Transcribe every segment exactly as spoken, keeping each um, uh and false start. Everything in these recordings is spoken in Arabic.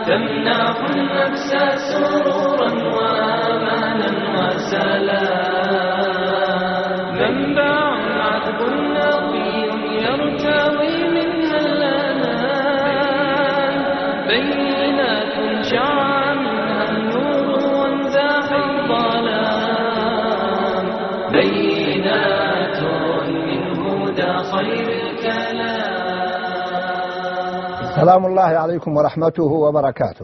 تمنح النفس سرورا وأمانا وسلام، منبع عذب نقي يرتوي منها الأنام، بينات شع منها النور وانزاح الظلام، بينات من هدى خير الكلام. سلام الله عليكم ورحمته وبركاته.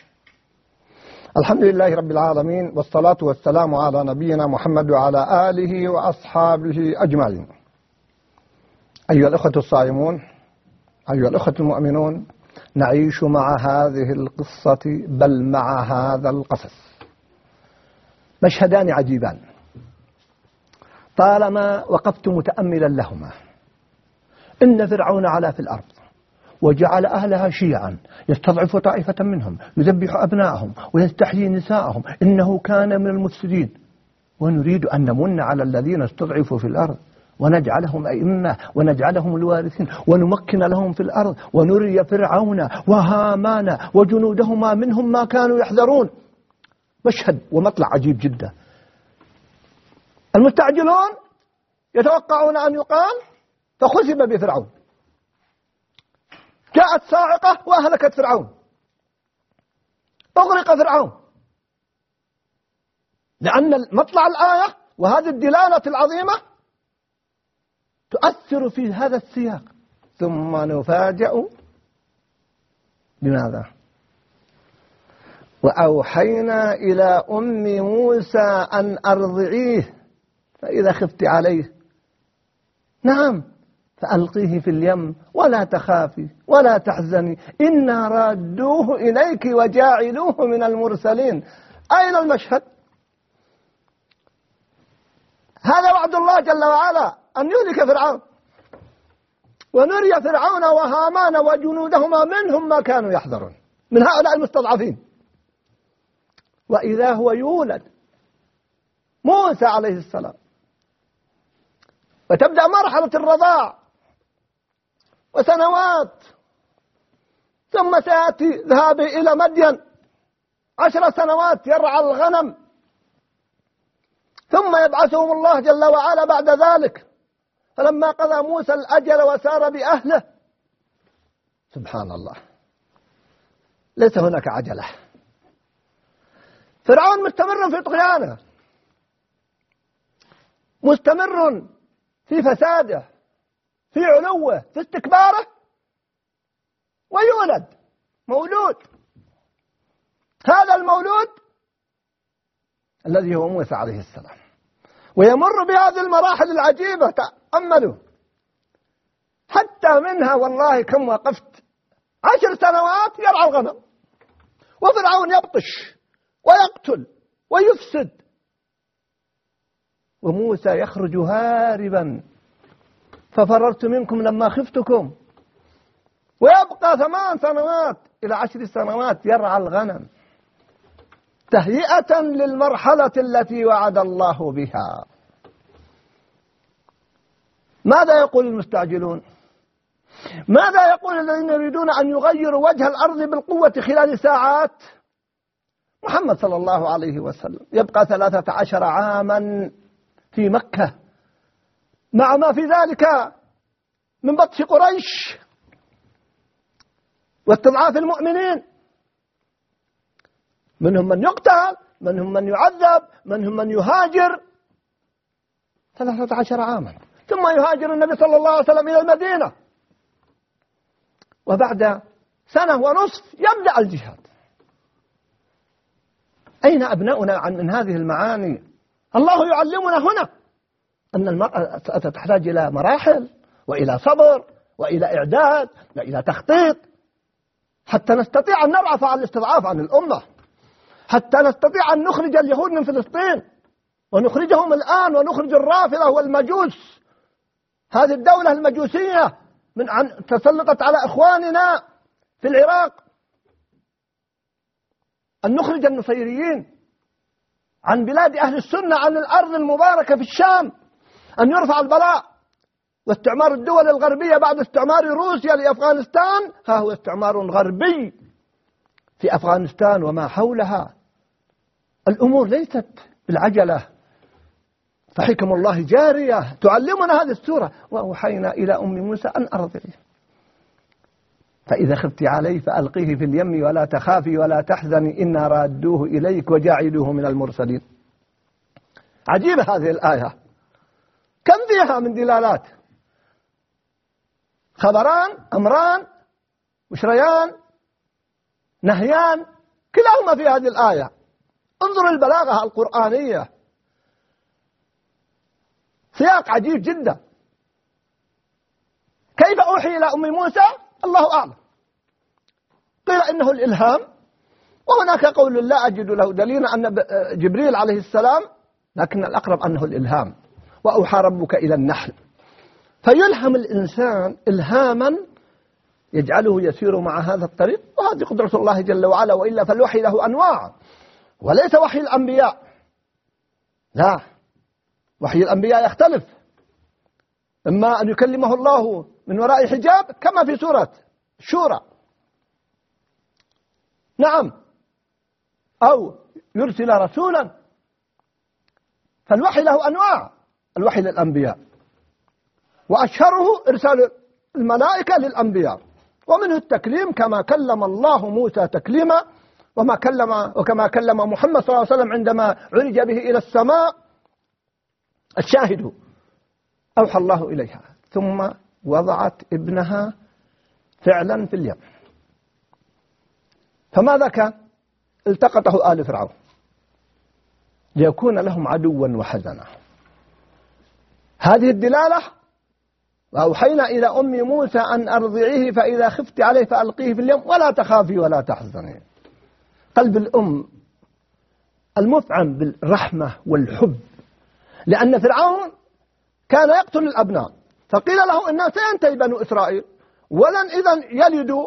الحمد لله رب العالمين، والصلاة والسلام على نبينا محمد وعلى آله وأصحابه أجمعين. أيها الأخوة الصائمون، أيها الأخوة المؤمنون، نعيش مع هذه القصة بل مع هذا القصص مشهدان عجيبان طالما وقفت متأملا لهما. إن فرعون علا في الأرض وجعل أهلها شيعا يستضعف طائفة منهم، يذبح أبناءهم ويستحيي نساءهم، إنه كان من المفسدين. ونريد أن نمن على الذين استضعفوا في الأرض ونجعلهم أئمة ونجعلهم الوارثين ونمكن لهم في الأرض ونري فرعون وهامان وجنودهما منهم ما كانوا يحذرون. مشهد ومطلع عجيب جدا. المستعجلون يتوقعون أن يقال فخسف بفرعون، جاءت صاعقة وأهلكت فرعون، أغرق فرعون. لأن مطلع الآية وهذه الدلالة العظيمة تؤثر في هذا السياق. ثم نفاجأ بماذا؟ وأوحينا إلى أم موسى أن أرضعيه فإذا خفت عليه نعم فألقيه في اليم ولا تخافي ولا تحزني إنا رادوه إليك وجاعلوه من المرسلين. أين المشهد؟ هذا وعد الله جل وعلا أن يهلك فرعون ونري فرعون وهامان وجنودهما منهم ما كانوا يحذرون من هؤلاء المستضعفين. وإذا هو يولد موسى عليه السلام وتبدأ مرحلة الرضاع وسنوات، ثم سيأتي ذهابه إلى مدين عشر سنوات يرعى الغنم، ثم يبعثهم الله جل وعلا بعد ذلك. فلما قضى موسى الأجل وسار بأهله، سبحان الله، ليس هناك عجلة. فرعون مستمر في طغيانه، مستمر في فساده، في علوه، في استكباره، ويولد مولود. هذا المولود الذي هو موسى عليه السلام، ويمر بهذه المراحل العجيبة. تأملوا حتى منها والله كم وقفت عشر سنوات يرعى الغنم، وفرعون يبطش ويقتل ويفسد، وموسى يخرج هاربا ففررت منكم لما خفتكم، ويبقى ثمان سنوات إلى عشر سنوات يرعى الغنم تهيئة للمرحلة التي وعد الله بها. ماذا يقول المستعجلون؟ ماذا يقول الذين يريدون أن يغيروا وجه الأرض بالقوة خلال ساعات؟ محمد صلى الله عليه وسلم يبقى ثلاثة عشر عاما في مكة مع ما في ذلك من بطش قريش واستضعاف المؤمنين، منهم من يقتل، منهم من يعذب، منهم من يهاجر. ثلاثة عشر عاما ثم يهاجر النبي صلى الله عليه وسلم إلى المدينة، وبعد سنة ونصف يبدأ الجهاد. أين أبناؤنا عن من هذه المعاني؟ الله يعلمنا هنا أن المرأة ستحتاج إلى مراحل وإلى صبر وإلى إعداد وإلى تخطيط حتى نستطيع أن نرفع عن الاستضعاف عن الأمة، حتى نستطيع أن نخرج اليهود من فلسطين ونخرجهم الآن، ونخرج الرافضة والمجوس، هذه الدولة المجوسية من عن تسلطت على إخواننا في العراق، أن نخرج النصيريين عن بلاد أهل السنة، عن الأرض المباركة في الشام، أن يرفع البلاء. واستعمار الدول الغربية بعد استعمار روسيا لأفغانستان ها هو استعمار غربي في أفغانستان وما حولها. الأمور ليست بالعجلة، فحكم الله جارية تعلمنا هذه السورة. وأوحينا إلى أم موسى أن أرضعيه فإذا خفت عليه فألقيه في اليم ولا تخافي ولا تحزني إنا رادوه إليك وجاعلوه من المرسلين. عجيبة هذه الآية، كم فيها من دلالات، خبران، أمران، بشريان، نهيان، كلاهما في هذه الآية. انظر البلاغة القرآنية، سياق عجيب جدا. كيف أوحي إلى أم موسى؟ الله أعلم. قيل إنه الإلهام، وهناك قول لا أجد له دليلا أن جبريل عليه السلام، لكن الأقرب أنه الإلهام. وأوحى ربك إلى النحل، فيلهم الإنسان إلهاما يجعله يسير مع هذا الطريق، وهذه قدرة الله جل وعلا. وإلا فالوحي له أنواع، وليس وحي الأنبياء، لا، وحي الأنبياء يختلف، إما أن يكلمه الله من وراء حجاب كما في سورة الشورى، نعم، أو يرسل رسولا. فالوحي له أنواع، الوحي للأنبياء، وأشهره إرسال الملائكة للأنبياء، ومنه التكليم كما كلم الله موسى تكليما، وما كلم وكما كلم محمد صلى الله عليه وسلم عندما عرج به إلى السماء. الشاهد أوحى الله إليها ثم وضعت ابنها فعلا في اليم. فماذا كان؟ التقطه آل فرعون ليكون لهم عدوا وحزنا. هذه الدلالة، وأوحينا إلى أم موسى أن أرضعيه فإذا خفت عليه فألقيه في اليم ولا تخافي ولا تحزني. قلب الأم المفعم بالرحمة والحب، لأن فرعون كان يقتل الأبناء، فقيل له إنه سينتهي بنو إسرائيل ولن إذن يلدوا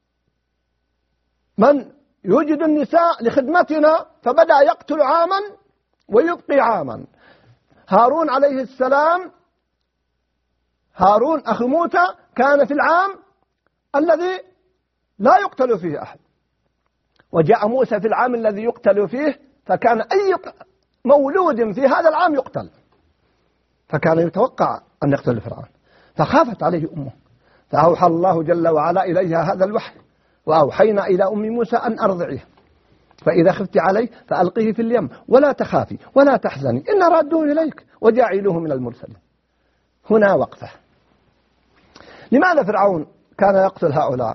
من يوجد النساء لخدمتنا، فبدأ يقتل عاما ويبقي عاما. هارون عليه السلام، هارون أخو موسى، كان في العام الذي لا يقتل فيه أحد، وجاء موسى في العام الذي يقتل فيه، فكان أي مولود في هذا العام يقتل، فكان يتوقع أن يقتل فرعون، فخافت عليه أمه، فأوحى الله جل وعلا إليها هذا الوحي. وأوحينا إلى أم موسى أن أرضعيه فإذا خفت عليه فألقيه في اليم ولا تخافي ولا تحزني إن رادوه إليك وجاعلوه من المرسلين. هنا وقفة. لماذا فرعون كان يقتل هؤلاء؟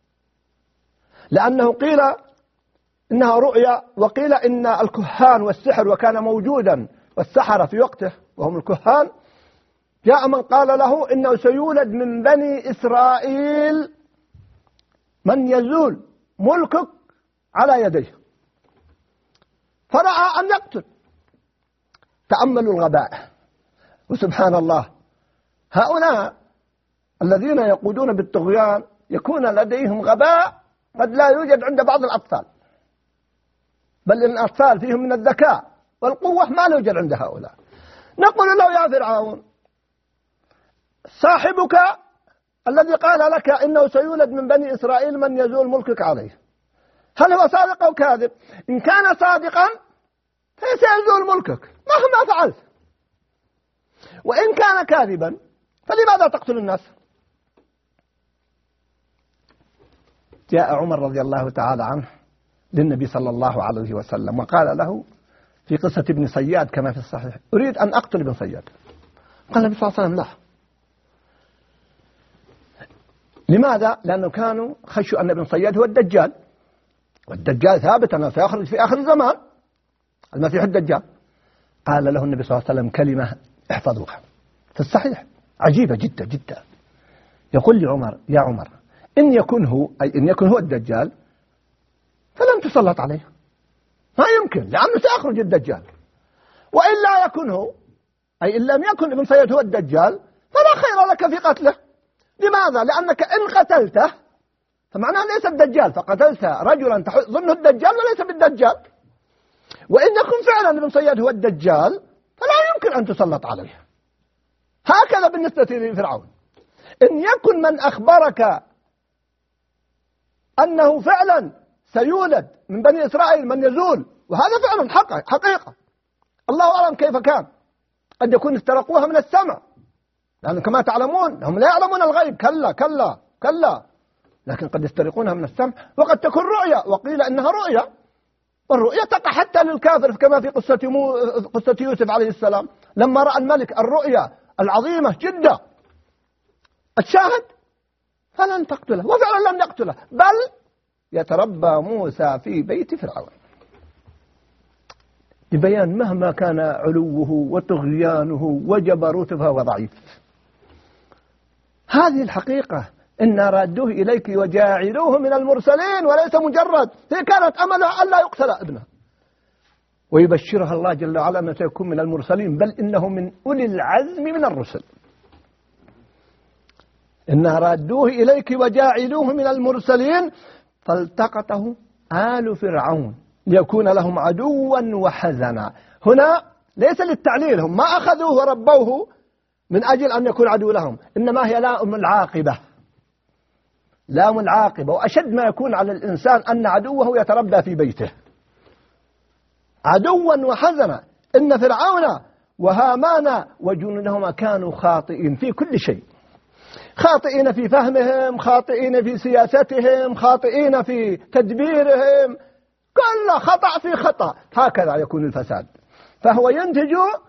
لأنه قيل إنها رؤيا، وقيل إن الكهان والسحر، وكان موجودا والسحرة في وقته وهم الكهان، جاء من قال له إنه سيولد من بني إسرائيل من يزول ملكك على يديه، فرأى أن يقتل. تأملوا الغباء. وسبحان الله، هؤلاء الذين يقودون بالطغيان يكون لديهم غباء قد لا يوجد عند بعض الأطفال، بل الأطفال فيهم من الذكاء والقوة ما لا يوجد عند هؤلاء. نقول له يا فرعون، صاحبك الذي قال لك إنه سيولد من بني إسرائيل من يزول ملكك عليه، هل هو صادق أو كاذب؟ إن كان صادقا فسيزول ملكك مهما فعلت، وإن كان كاذبا فلماذا تقتل الناس؟ جاء عمر رضي الله تعالى عنه للنبي صلى الله عليه وسلم وقال له في قصة ابن صياد كما في الصحيح: أريد أن أقتل ابن صياد. قال النبي صلى الله عليه وسلم: لا. لماذا؟ لأنه كانوا خشوا أن ابن صياد هو الدجال، والدجال ثابت أنه سيخرج في آخر الزمان، المسيح الدجال. قال له النبي صلى الله عليه وسلم كلمة احفظوها في الصحيح عجيبة جدا جدا. يقول لي عمر: يا عمر، إن يكن هو، أي إن يكن هو الدجال فلن تسلط عليه، ما يمكن، لأنه سيخرج الدجال. وإن لا يكن هو، أي إن لم يكن ابن صياد هو الدجال، فلا خير لك في قتله. لماذا؟ لأنك إن قتلته فمعناه ليس الدجال، فقتلت رجلا تظنه الدجال وليس بالدجال. وإن يكن فعلا ابن صياد هو الدجال فلا يمكن أن تسلط عليه. هكذا بالنسبة لفرعون، إن يكن من أخبرك أنه فعلا سيولد من بني إسرائيل من يزول، وهذا فعلا حقيقة. الله أعلم كيف كان، قد يكون استرقوها من السمع، لأن كما تعلمون هم لا يعلمون الغيب، كلا كلا كلا، لكن قد يسترقونها من السمع، وقد تكون رؤيا، وقيل إنها رؤيا، والرؤيا تقع حتى للكافر كما في قصة, مو... قصة يوسف عليه السلام لما رأى الملك الرؤيا العظيمة جدا. الشاهد فلن تقتله، وفعلا لم يقتله، بل يتربى موسى في بيت فرعون، لبيان مهما كان علوه وطغيانه وجبروته فهو ضعيف. هذه الحقيقة، إن رادوه إليك وجاعلوه من المرسلين، وليس مجرد هي كانت أملها ألا يقتل ابنه، ويبشرها الله جل وعلا أنه سيكون من المرسلين، بل إنه من أولي العزم من الرسل. إن رادوه إليك وجاعلوه من المرسلين فالتقطه آل فرعون ليكون لهم عدوا وحزنا. هنا ليس للتعليل، هم ما أخذوه وربوه من أجل أن يكون عدو لهم، إنما هي لام العاقبة، لام العاقبة. وأشد ما يكون على الإنسان أن عدوه يتربى في بيته عدوا وحزنا. إن فرعون وهامان وجنودهما كانوا خاطئين في كل شيء، خاطئين في فهمهم، خاطئين في سياستهم، خاطئين في تدبيرهم، كل خطأ في خطأ. هكذا يكون الفساد، فهو ينتج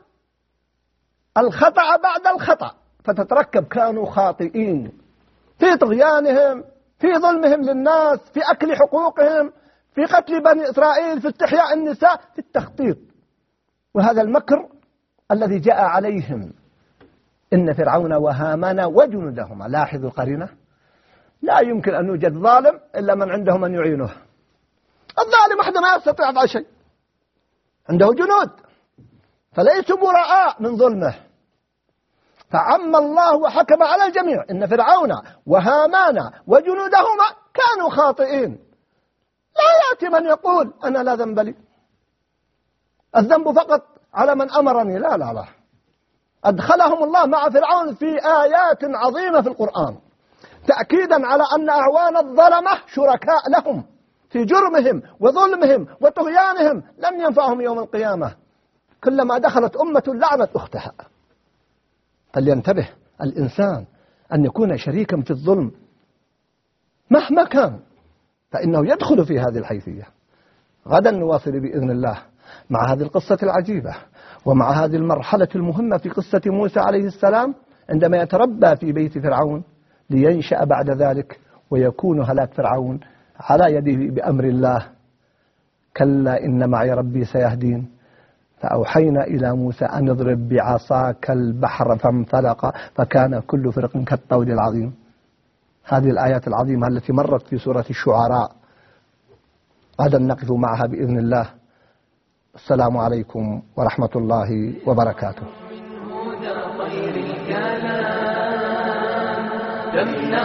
الخطأ بعد الخطأ، فتتركب كانوا خاطئين في طغيانهم، في ظلمهم للناس، في أكل حقوقهم، في قتل بني إسرائيل، في استحياء النساء، في التخطيط. وهذا المكر الذي جاء عليهم. إن فرعون وهامان وجنودهما، لاحظوا القرينة، لا يمكن أن يوجد ظالم إلا من عنده من يعينه. الظالم وحده ما يستطيع على شيء، عنده جنود فليسوا براء من ظلمه، فعم الله وحكم على الجميع. إن فرعون وهامان وجنودهما كانوا خاطئين. لا يأتي من يقول أنا لا ذنب لي، الذنب فقط على من أمرني، لا لا لا. أدخلهم الله مع فرعون في آيات عظيمة في القرآن تأكيدا على أن أعوان الظلمة شركاء لهم في جرمهم وظلمهم وطغيانهم، لن ينفعهم يوم القيامة. كلما دخلت أمة لعنت أختها. فلينتبه الإنسان أن يكون شريكا في الظلم مهما كان، فإنه يدخل في هذه الحيثية. غدا نواصل بإذن الله مع هذه القصة العجيبة، ومع هذه المرحلة المهمة في قصة موسى عليه السلام عندما يتربى في بيت فرعون لينشأ بعد ذلك ويكون هلاك فرعون على يده بأمر الله. كلا إن معي ربي سيهدين. فأوحينا إلى موسى أن اضرب بعصاك البحر فانفلق فكان كل فرق كالطود العظيم. هذه الآيات العظيمة التي مرت في سورة الشعراء غدا نقف معها بإذن الله. السلام عليكم ورحمة الله وبركاته.